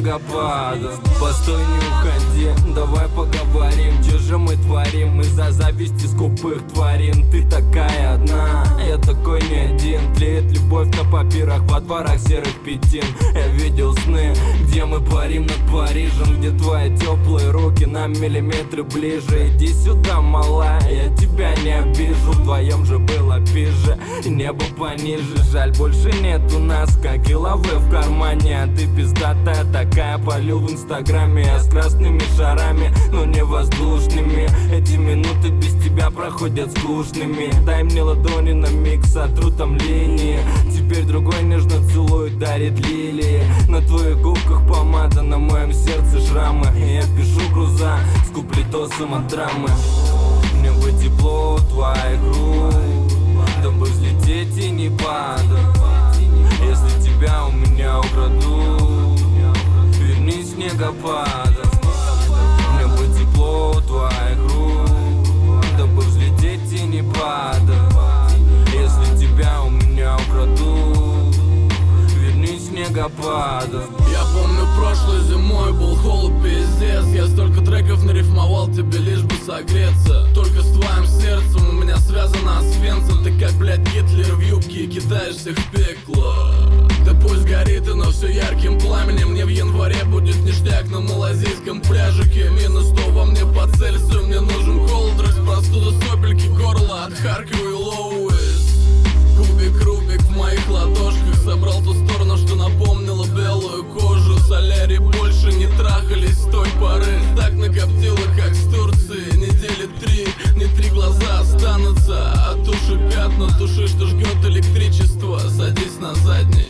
снегопадом. Постой, не уходи, давай поговорим. Че же мы творим из-за зависти скупых тварин? Ты такая одна, я такой не один. Тлеет любовь на папирах во дворах серых пятин. Я видел сны, где мы парим над Парижем, где твои теплые руки на миллиметры ближе. Иди сюда, малая, я тебя не обижу. Вдвоем же было пизже, небо пониже. Жаль, больше нет у нас, как и лавы в кармане. А ты пиздатая такая, полил в инстаграме. Я с красными шарами, но не воздушными. Эти минуты без тебя проходят скучными. Дай мне ладони на миг, сотру там линии. Теперь другой нежно целует, дарит лилии. На твоих губках помада, на моем сердце шрамы. И я пишу груза с куплетосом от драмы. Мне бы тепло у твоих рук, дабы взлететь и не падать. Если тебя у меня украдут, вернись снегопадом. Мне бы тепло у твоих рук, дабы взлететь и не падать. Если тебя у меня украдут, вернись снегопадом. Я помню, прошлой зимой был холод пиздец. Я столько треков нарифмовал тебе, лишь бы согреться. Только с твоим сердцем у меня связано Освенцим. Ты как, блядь, Гитлер в юбке и кидаешь всех в пекло. Да пусть горит оно все ярким пламенем. Мне в январе будет ништяк на малазийском пляжике. -100 во мне по Цельсию. Мне нужен колдрекс, простуда, сопельки, горло отхаркиваю лоуэс. Кубик Рубик в моих ладошках собрал ту сторону, что напомнила белую кожу. Солярий больше не трахались с той поры. Так накоптило, как с Турции. Недели 3, не 3 глаза останутся. От туши пятна, туши, что жгет электричество. Садись на задний.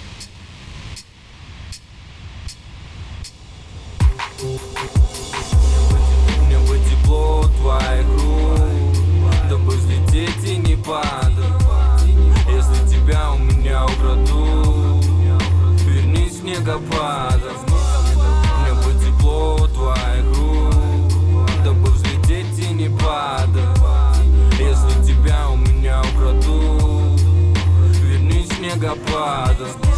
Мне бы тепло у твоих рук, дабы взлететь и не падать. Если тебя у меня украдут, вернись снегопадом. Мне бы тепло у твоих рук, дабы взлететь и не падать. Если тебя у меня украдут, вернись снегопадом.